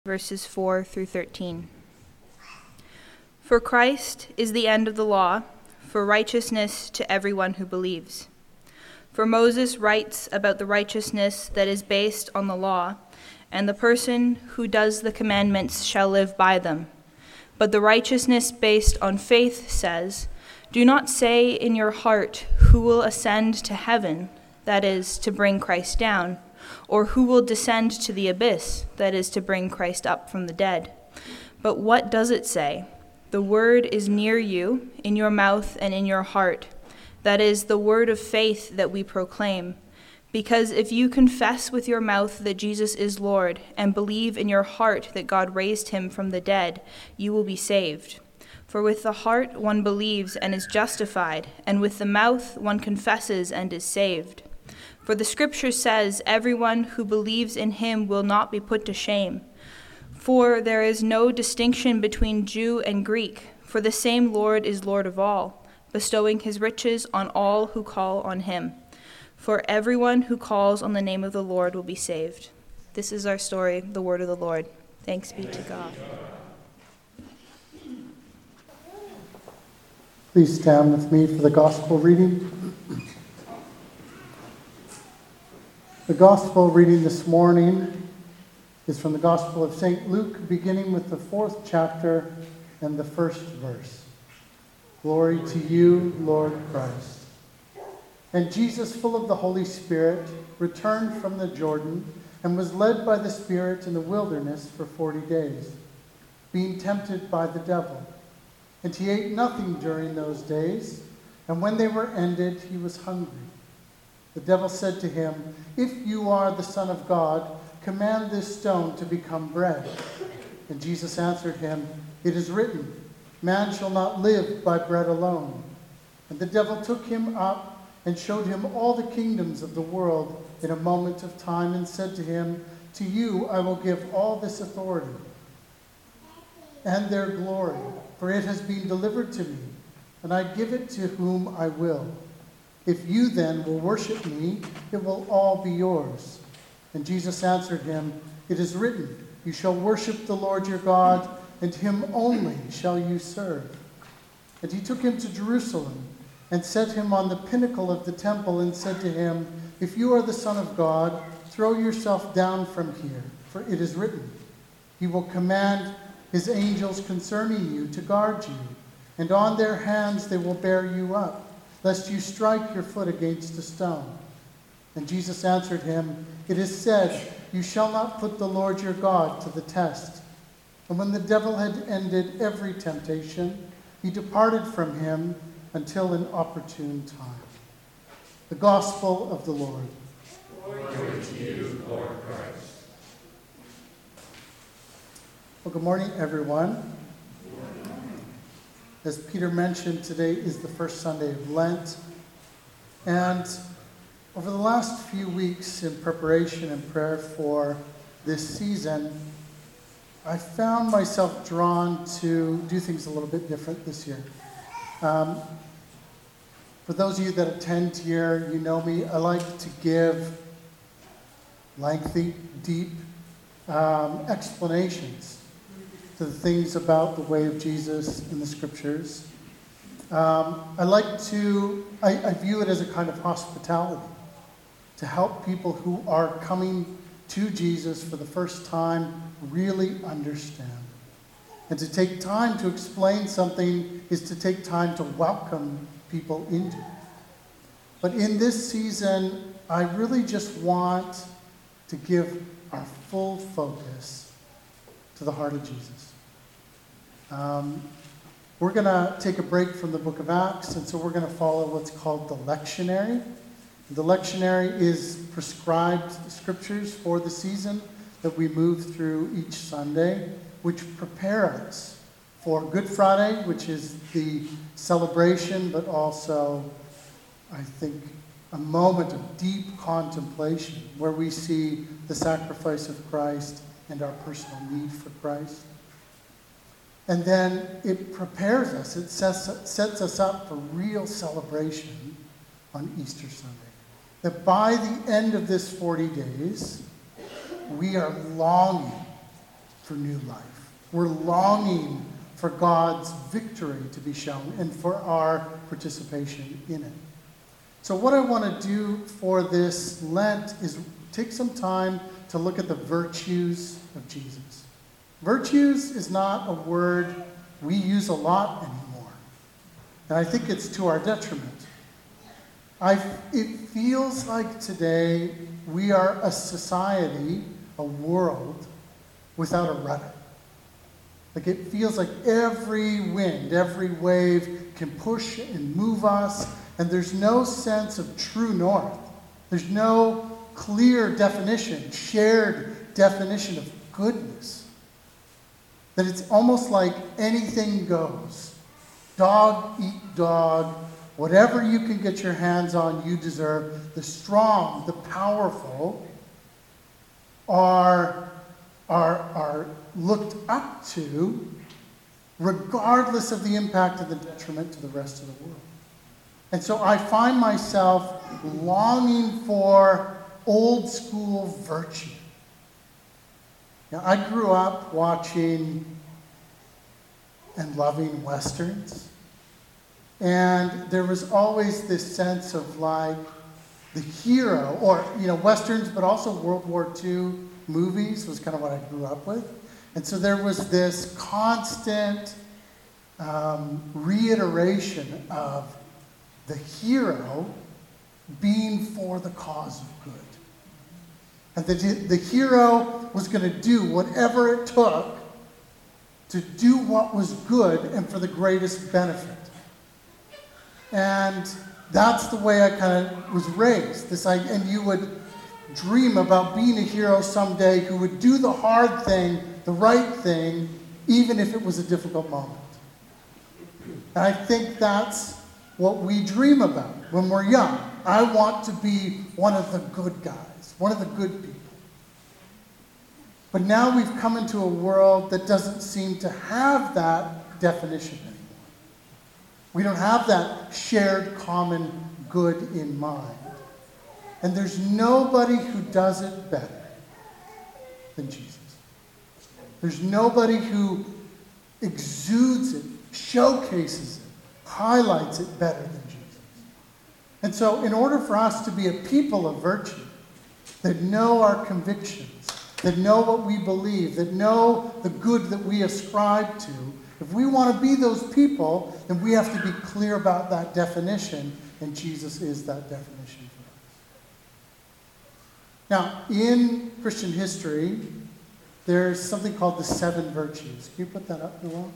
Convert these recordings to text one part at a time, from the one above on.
verses 4 through 13. For Christ is the end of the law, for righteousness to everyone who believes. For Moses writes about the righteousness that is based on the law, and the person who does the commandments shall live by them. But the righteousness based on faith says, "Do not say in your heart, 'Who will ascend to heaven?' that is, to bring Christ down, or 'Who will descend to the abyss?' that is, to bring Christ up from the dead. But what does it say? The word is near you, in your mouth and in your heart. That is, the word of faith that we proclaim. Because if you confess with your mouth that Jesus is Lord, and believe in your heart that God raised him from the dead, you will be saved. For with the heart one believes and is justified, and with the mouth one confesses and is saved. For the scripture says, 'Everyone who believes in him will not be put to shame.' For there is no distinction between Jew and Greek, for the same Lord is Lord of all, bestowing his riches on all who call on him. For everyone who calls on the name of the Lord will be saved." This is our story, the word of the Lord. Thanks be to God. Please stand with me for the gospel reading. The gospel reading this morning is from the Gospel of St. Luke, beginning with the 4th chapter and the 1st verse. Glory to you, Lord Christ. And Jesus, full of the Holy Spirit, returned from the Jordan and was led by the Spirit in the wilderness for 40 days, being tempted by the devil. And he ate nothing during those days, and when they were ended, he was hungry. The devil said to him, "If you are the Son of God, command this stone to become bread." And Jesus answered him, "It is written, 'Man shall not live by bread alone.'" And the devil took him up and showed him all the kingdoms of the world in a moment of time, and said to him, "To you I will give all this authority and their glory, for it has been delivered to me, and I give it to whom I will. If you then will worship me, it will all be yours." And Jesus answered him, "It is written, 'You shall worship the Lord your God, and him only shall you serve.'" And he took him to Jerusalem and set him on the pinnacle of the temple and said to him, "If you are the Son of God, throw yourself down from here, for it is written, 'He will command his angels concerning you to guard you, and on their hands they will bear you up, lest you strike your foot against a stone.' And Jesus answered him, 'It is said, you shall not put the Lord your God to the test.' And when the devil had ended every temptation, he departed from him until an opportune time." The Gospel of the Lord. Glory to you, Lord Christ. Well, good morning, everyone. As Peter mentioned, today is the first Sunday of Lent. And over the last few weeks in preparation and prayer for this season, I found myself drawn to do things a little bit different this year. For those of you that attend here, you know me, I like to give lengthy, deep explanations to the things about the way of Jesus in the scriptures. I view it as a kind of hospitality to help people who are coming to Jesus for the first time really understand. And to take time to explain something is to take time to welcome people into it. But in this season, I really just want to give our full focus to the heart of Jesus. We're going to take a break from the book of Acts, and so we're going to follow what's called the lectionary. The lectionary is prescribed scriptures for the season that we move through each Sunday, which prepare us for Good Friday, which is the celebration, but also, I think, a moment of deep contemplation where we see the sacrifice of Christ and our personal need for Christ. And then it prepares us, it sets us up for real celebration on Easter Sunday. That by the end of this 40 days, we are longing for new life. We're longing for God's victory to be shown and for our participation in it. So what I want to do for this Lent is take some time to look at the virtues of Jesus. Virtues is not a word we use a lot anymore. And I think it's to our detriment. It feels like today we are a society, a world, without a rudder. Like it feels like every wind, every wave can push and move us, and there's no sense of true north. There's no clear definition, shared definition of goodness. That it's almost like anything goes. Dog eat dog. Whatever you can get your hands on, you deserve. The strong, the powerful are looked up to regardless of the impact of the detriment to the rest of the world. And so I find myself longing for old school virtue. Now, I grew up watching and loving Westerns. And there was always this sense of like the hero, or, Westerns, but also World War II movies was kind of what I grew up with. And so there was this constant reiteration of the hero being for the cause of good. And the hero was going to do whatever it took to do what was good and for the greatest benefit. And that's the way I kind of was raised. And you would dream about being a hero someday who would do the hard thing, the right thing, even if it was a difficult moment. And I think that's what we dream about when we're young. I want to be one of the good guys, one of the good people. But now we've come into a world that doesn't seem to have that definition anymore. We don't have that shared common good in mind. And there's nobody who does it better than Jesus. There's nobody who exudes it, showcases it, highlights it better than Jesus. And so in order for us to be a people of virtue, that know our convictions, that know what we believe, that know the good that we ascribe to, if we want to be those people, then we have to be clear about that definition, and Jesus is that definition for us. Now, in Christian history, there's something called the 7 virtues. Can you put that up, Noel?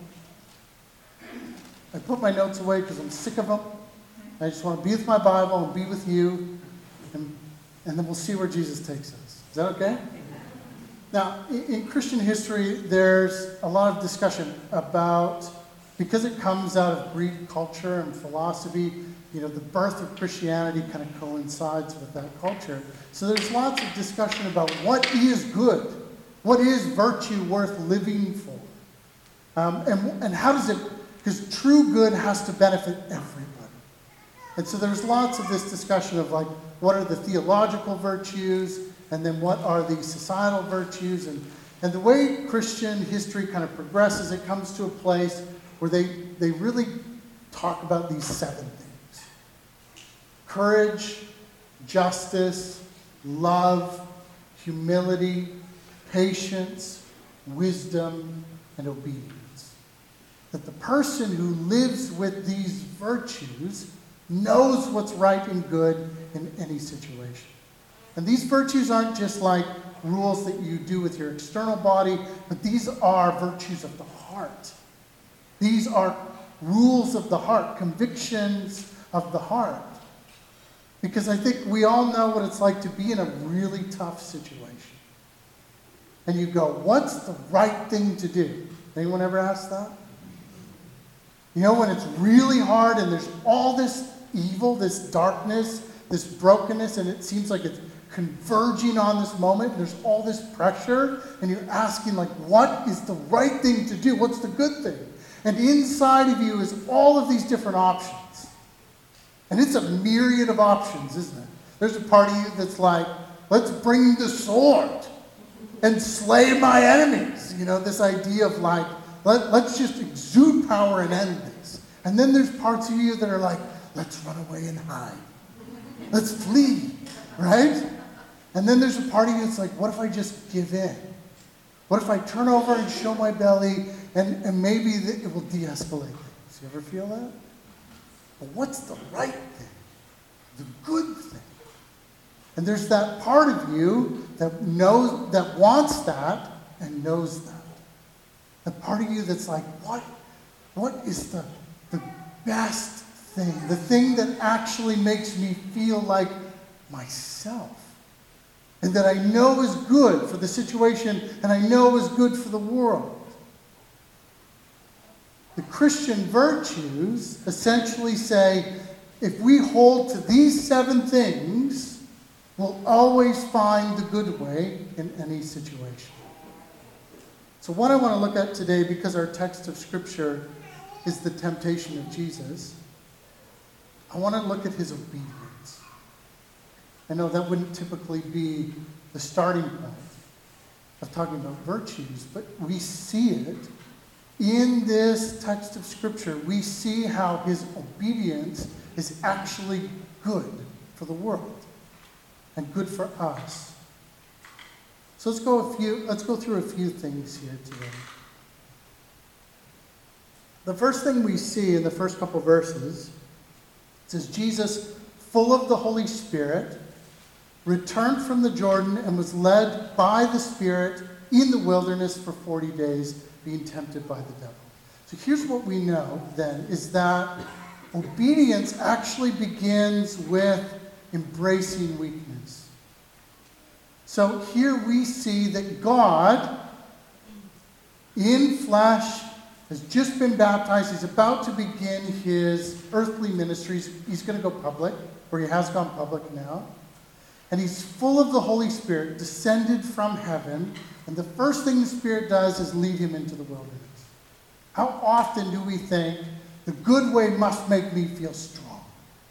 I put my notes away because I'm sick of them. I just want to be with my Bible and be with you, and then we'll see where Jesus takes us. Is that okay? Now, in Christian history, there's a lot of discussion about, because it comes out of Greek culture and philosophy, the birth of Christianity kind of coincides with that culture. So there's lots of discussion about what is good, what is virtue worth living for, and how does it, because true good has to benefit everybody. And so there's lots of this discussion of like, what are the theological virtues, and then what are the societal virtues? And the way Christian history kind of progresses, it comes to a place where they really talk about these 7 things. Courage, justice, love, humility, patience, wisdom, and obedience. That the person who lives with these virtues knows what's right and good in any situation. And these virtues aren't just like rules that you do with your external body, but these are virtues of the heart. These are rules of the heart, convictions of the heart. Because I think we all know what it's like to be in a really tough situation. And you go, what's the right thing to do? Anyone ever ask that? When it's really hard and there's all this evil, this darkness, this brokenness, and it seems like it's converging on this moment, and there's all this pressure, and you're asking, like, what is the right thing to do? What's the good thing? And inside of you is all of these different options. And it's a myriad of options, isn't it? There's a part of you that's like, let's bring the sword. and slay my enemies. You know, this idea of like, let's just exude power and end this. And then there's parts of you that are like, let's run away and hide. Let's flee, right? And then there's a part of you that's like, what if I just give in? What if I turn over and show my belly and maybe it will de-escalate things? You ever feel that? But what's the right thing? The good thing. And there's that part of you that knows, that wants that and knows that. The part of you that's like, what is the best thing? The thing that actually makes me feel like myself. And that I know is good for the situation and I know is good for the world. The Christian virtues essentially say, if we hold to these 7 things, we'll always find the good way in any situation. So what I want to look at today, because our text of Scripture is the temptation of Jesus, I want to look at his obedience. I know that wouldn't typically be the starting point of talking about virtues, but we see it in this text of Scripture. We see how his obedience is actually good for the world and good for us. So let's go through a few things here today. The first thing we see in the first couple verses, it says Jesus, full of the Holy Spirit, returned from the Jordan and was led by the Spirit in the wilderness for 40 days, being tempted by the devil. So here's what we know then, is that obedience actually begins with embracing weakness. So here we see that God, in flesh, has just been baptized. He's about to begin his earthly ministries. He's going to go public, or he has gone public now. And he's full of the Holy Spirit, descended from heaven. And the first thing the Spirit does is lead him into the wilderness. How often do we think the good way must make me feel strong?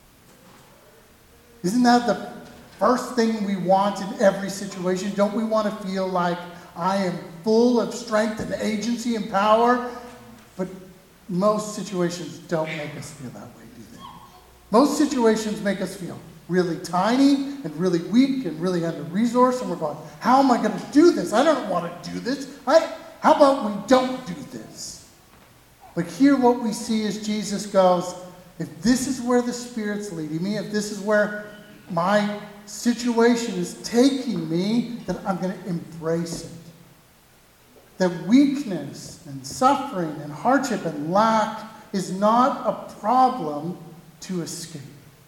Isn't that the first thing we want in every situation? Don't we want to feel like I am full of strength and agency and power? But most situations don't make us feel that way, do they? Most situations make us feel really tiny and really weak and really under-resourced, and we're going, how am I going to do this? I don't want to do this. How about we don't do this? But here what we see is Jesus goes, if this is where the Spirit's leading me, if this is where my situation is taking me, then I'm going to embrace it. That weakness and suffering and hardship and lack is not a problem to escape.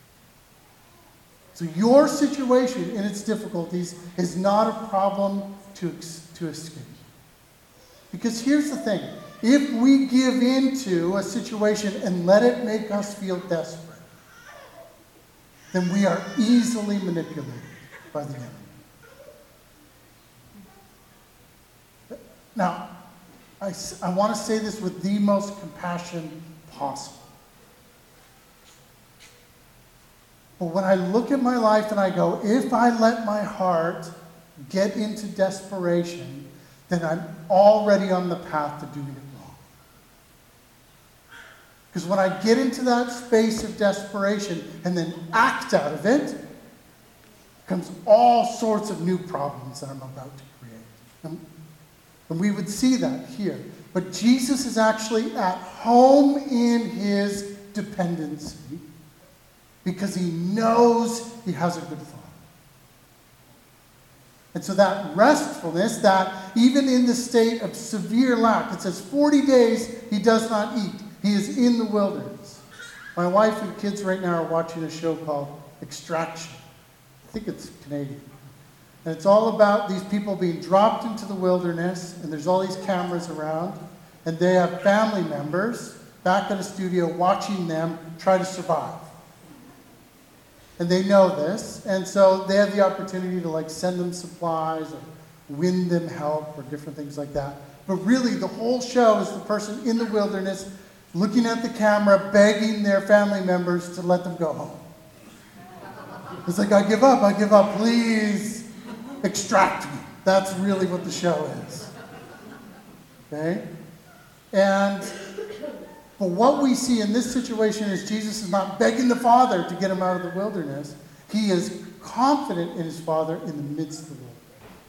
So your situation in its difficulties is not a problem to escape. Because here's the thing. If we give into a situation and let it make us feel desperate, then we are easily manipulated by the enemy. Now, I want to say this with the most compassion possible. But when I look at my life and I go, if I let my heart get into desperation, then I'm already on the path to doing it wrong. Because when I get into that space of desperation and then act out of it, comes all sorts of new problems that I'm about to create. And we would see that here. But Jesus is actually at home in his dependency because he knows he has a good Father. And so that restfulness, that even in the state of severe lack, it says 40 days he does not eat. He is in the wilderness. My wife and kids right now are watching a show called Extraction. I think it's Canadian. And it's all about these people being dropped into the wilderness, and there's all these cameras around, and they have family members back at a studio watching them try to survive. And they know this, and so they have the opportunity to send them supplies or win them help or different things like that. But really, the whole show is the person in the wilderness looking at the camera, begging their family members to let them go home. It's like, I give up, please extract me. That's really what the show is. Okay? But what we see in this situation is Jesus is not begging the Father to get him out of the wilderness. He is confident in his Father in the midst of the wilderness.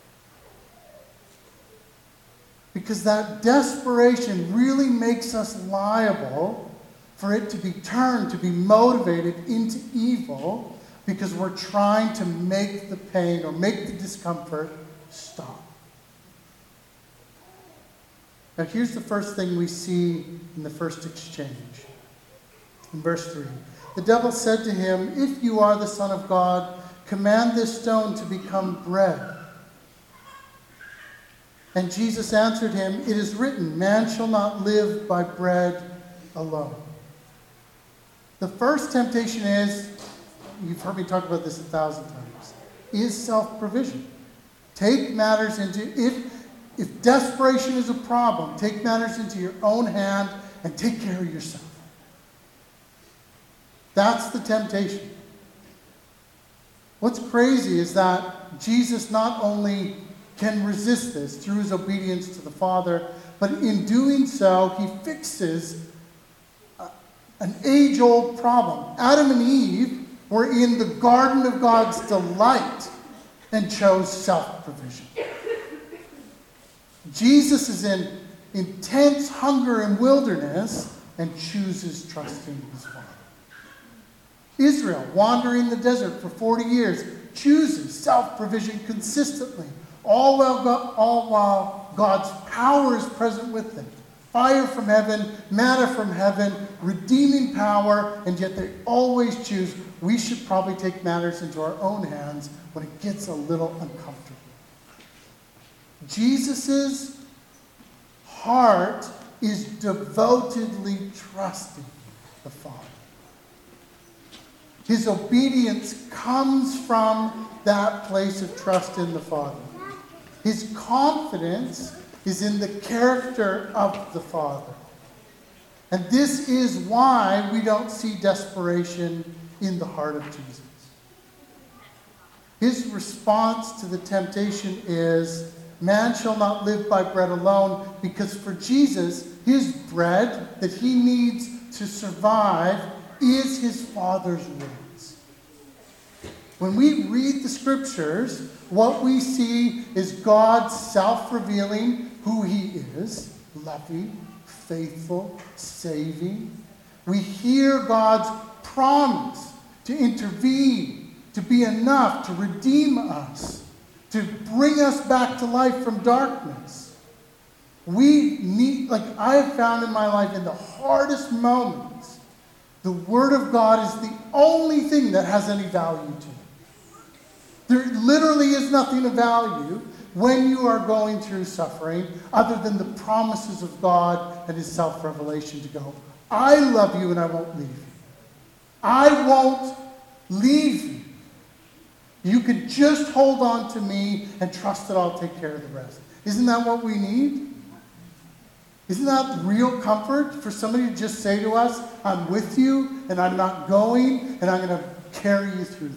Because that desperation really makes us liable for it to be turned, to be motivated into evil, because we're trying to make the pain or make the discomfort stop. Now here's the first thing we see in the first exchange. In verse 3, the devil said to him, "If you are the Son of God, command this stone to become bread." And Jesus answered him, "It is written, man shall not live by bread alone." The first temptation is, you've heard me talk about this 1,000 times, is self-provision. Take matters into, if desperation is a problem, take matters into your own hand and take care of yourself. That's the temptation. What's crazy is that Jesus not only can resist this through his obedience to the Father, but in doing so, he fixes an age-old problem. Adam and Eve were in the garden of God's delight and chose self-provision. Jesus is in intense hunger and wilderness and chooses trusting his Father. Israel, wandering the desert for 40 years, chooses self-provision consistently, all while God's power is present with them. Fire from heaven, manna from heaven, redeeming power, and yet they always choose, we should probably take matters into our own hands when it gets a little uncomfortable. Jesus' heart is devotedly trusting the Father. His obedience comes from that place of trust in the Father. His confidence is in the character of the Father. And this is why we don't see desperation in the heart of Jesus. His response to the temptation is, man shall not live by bread alone, because for Jesus, his bread that he needs to survive is his Father's words. When we read the scriptures, what we see is God self-revealing who he is, loving, faithful, saving. We hear God's promise to intervene, to be enough, to redeem us, to bring us back to life from darkness. We need, like I have found in my life, in the hardest moments, the Word of God is the only thing that has any value to it. There literally is nothing of value when you are going through suffering other than the promises of God and his self-revelation to go, I love you and I won't leave you. I won't leave you. You can just hold on to me and trust that I'll take care of the rest. Isn't that what we need? Isn't that real comfort for somebody to just say to us, I'm with you and I'm not going and I'm going to carry you through this?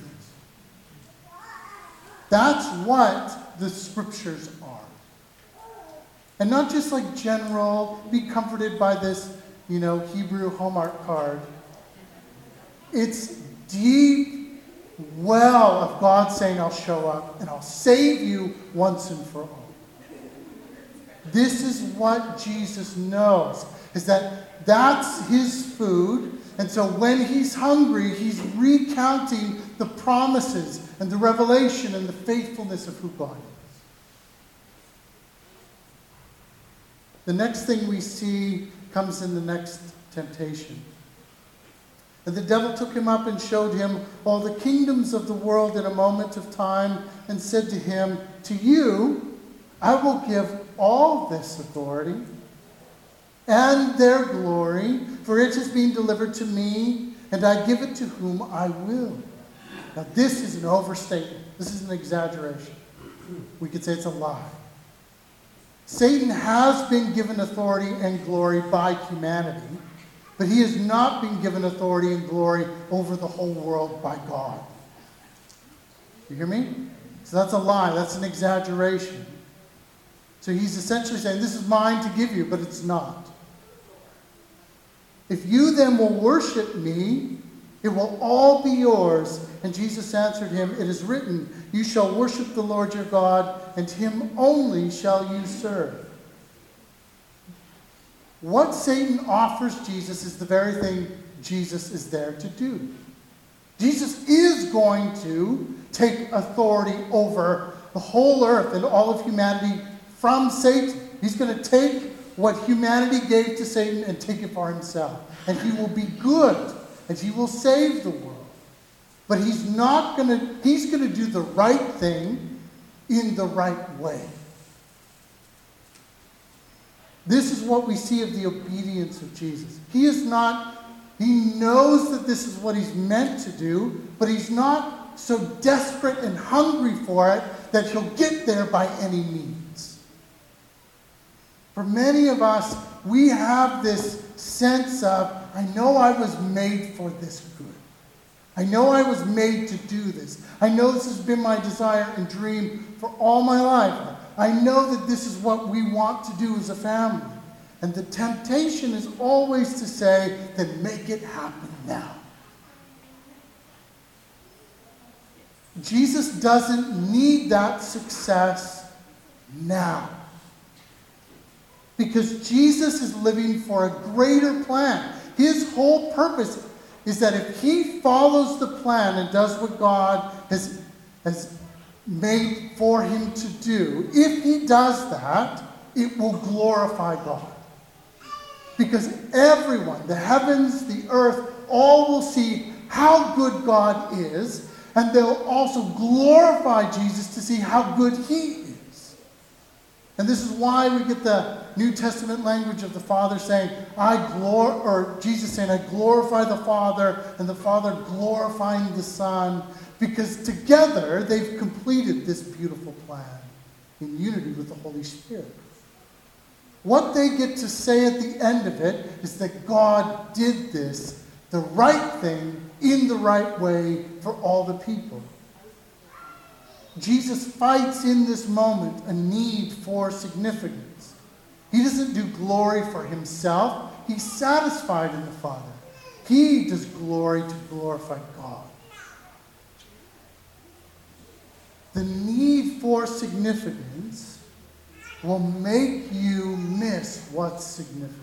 That's what the scriptures are. And not just like general, be comforted by this, Hebrew Hallmark card. It's deep well of God saying, I'll show up and I'll save you once and for all. This is what Jesus knows, is that that's his food. And so when he's hungry, he's recounting the promises and the revelation and the faithfulness of who God is. The next thing we see comes in the next temptation. And the devil took him up and showed him all the kingdoms of the world in a moment of time and said to him, to you I will give all this authority and their glory, for it has been delivered to me, and I give it to whom I will. Now this is an overstatement. This is an exaggeration. We could say it's a lie. Satan has been given authority and glory by humanity, but he has not been given authority and glory over the whole world by God. You hear me? So that's a lie. That's an exaggeration. So he's essentially saying, this is mine to give you, but it's not. If you then will worship me, it will all be yours. And Jesus answered him, it is written, you shall worship the Lord your God, and him only shall you serve. What Satan offers Jesus is the very thing Jesus is there to do. Jesus is going to take authority over the whole earth and all of humanity from Satan. He's going to take what humanity gave to Satan and take it for himself. And he will be good, and he will save the world. But he's going to do the right thing in the right way. This is what we see of the obedience of Jesus. He knows that this is what he's meant to do, but he's not so desperate and hungry for it that he'll get there by any means. For many of us, we have this sense of, I know I was made for this good. I know I was made to do this. I know this has been my desire and dream for all my life. I know that this is what we want to do as a family. And the temptation is always to say, then make it happen now. Jesus doesn't need that success now. Because Jesus is living for a greater plan. His whole purpose is that if he follows the plan and does what God has made for him to do, if he does that, it will glorify God. Because everyone, the heavens, the earth, all will see how good God is, and they'll also glorify Jesus to see how good he is. And this is why we get the New Testament language of the Father saying, Jesus saying, I glorify the Father, and the Father glorifying the Son, because together they've completed this beautiful plan in unity with the Holy Spirit. What they get to say at the end of it is that God did this, the right thing, in the right way for all the people. Jesus fights in this moment a need for significance. He doesn't do glory for himself. He's satisfied in the Father. He does glory to glorify God. The need for significance will make you miss what's significant.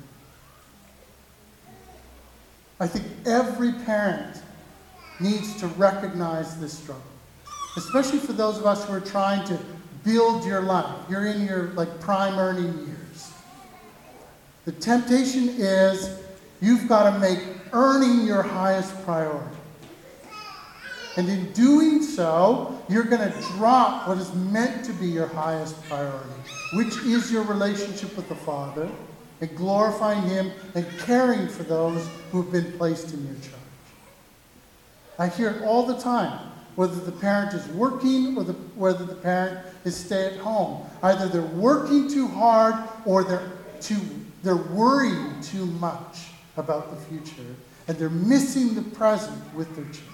I think every parent needs to recognize this struggle, especially for those of us who are trying to build your life. You're in your prime earning years. The temptation is you've got to make earning your highest priority. And in doing so, you're going to drop what is meant to be your highest priority, which is your relationship with the Father, and glorifying him and caring for those who have been placed in your charge. I hear it all the time, whether the parent is working or whether the parent is stay at home. Either they're working too hard or they're worrying too much about the future, and they're missing the present with their children.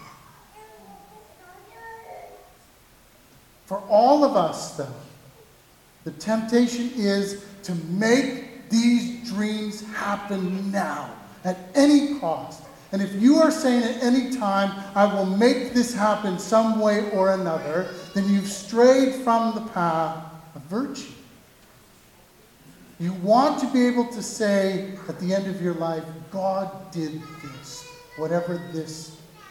For all of us, though, the temptation is to make these dreams happen now, at any cost. And if you are saying at any time, I will make this happen some way or another, then you've strayed from the path of virtue. You want to be able to say at the end of your life, God did this, whatever this is.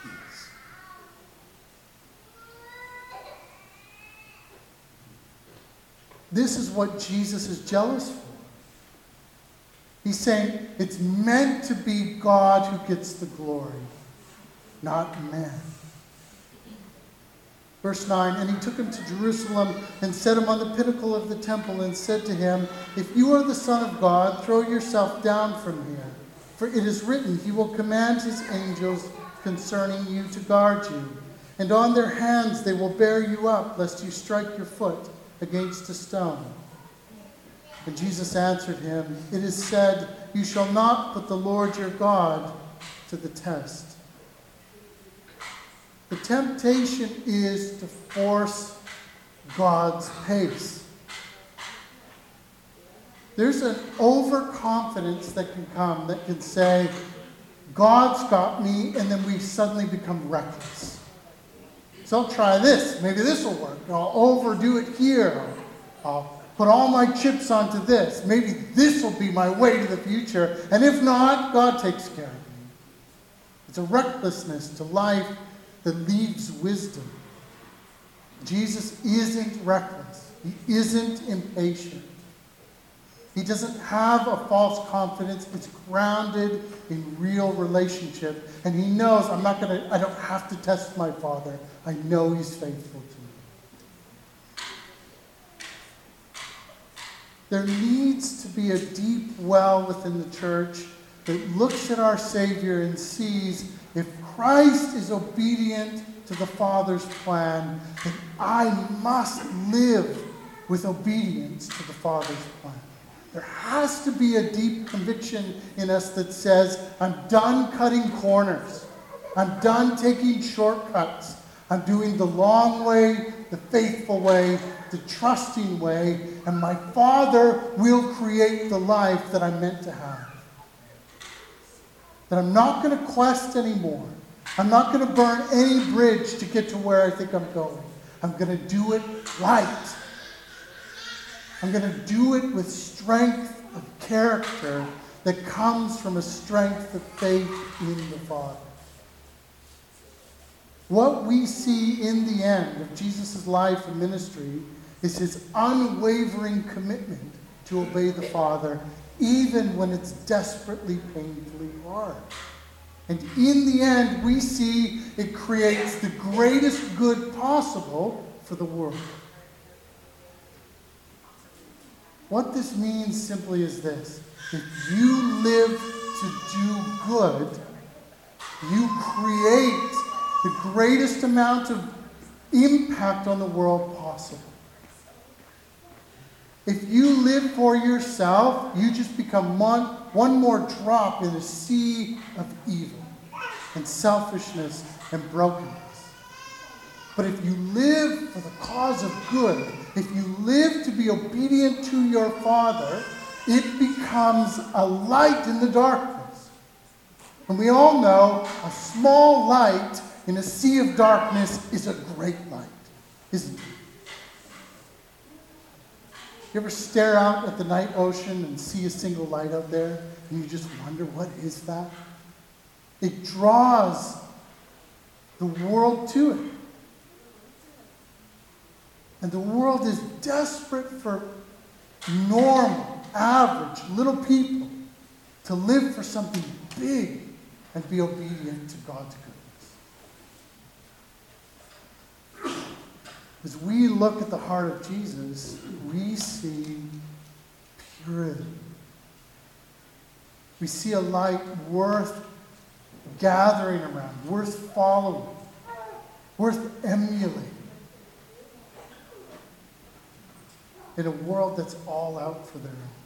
This is what Jesus is jealous for. He's saying it's meant to be God who gets the glory, not man. Verse 9, and he took him to Jerusalem and set him on the pinnacle of the temple and said to him, if you are the Son of God, throw yourself down from here. For it is written, he will command his angels concerning you to guard you. And on their hands they will bear you up, lest you strike your foot against a stone. And Jesus answered him, it is said, you shall not put the Lord your God to the test. The temptation is to force God's pace. There's an overconfidence that can come that can say, God's got me, and then we suddenly become reckless. So I'll try this. Maybe this will work. I'll overdo it here. I'll put all my chips onto this. Maybe this will be my way to the future. And if not, God takes care of me. It's a recklessness to life that leaves wisdom. Jesus isn't reckless. He isn't impatient. He doesn't have a false confidence. It's grounded in real relationship. And he knows I don't have to test my Father. I know he's faithful to me. There needs to be a deep well within the church that looks at our Savior and sees if Christ is obedient to the Father's plan, then I must live with obedience to the Father's plan. There has to be a deep conviction in us that says, I'm done cutting corners. I'm done taking shortcuts. I'm doing the long way, the faithful way, the trusting way, and my Father will create the life that I'm meant to have. That I'm not going to quest anymore. I'm not going to burn any bridge to get to where I think I'm going. I'm going to do it right. I'm going to do it with strength of character that comes from a strength of faith in the Father. What we see in the end of Jesus' life and ministry is his unwavering commitment to obey the Father, even when it's desperately, painfully hard. And in the end, we see it creates the greatest good possible for the world. What this means simply is this. If you live to do good, you create the greatest amount of impact on the world possible. If you live for yourself, you just become one more drop in a sea of evil and selfishness and brokenness. But if you live for the cause of good, if you live to be obedient to your Father, it becomes a light in the darkness. And we all know a small light in a sea of darkness is a great light, isn't it? You ever stare out at the night ocean and see a single light out there, and you just wonder, what is that? It draws the world to it. And the world is desperate for normal, average, little people to live for something big and be obedient to God's goodness. As we look at the heart of Jesus, we see purity. We see a light worth gathering around, worth following, worth emulating. In a world that's all out for their own.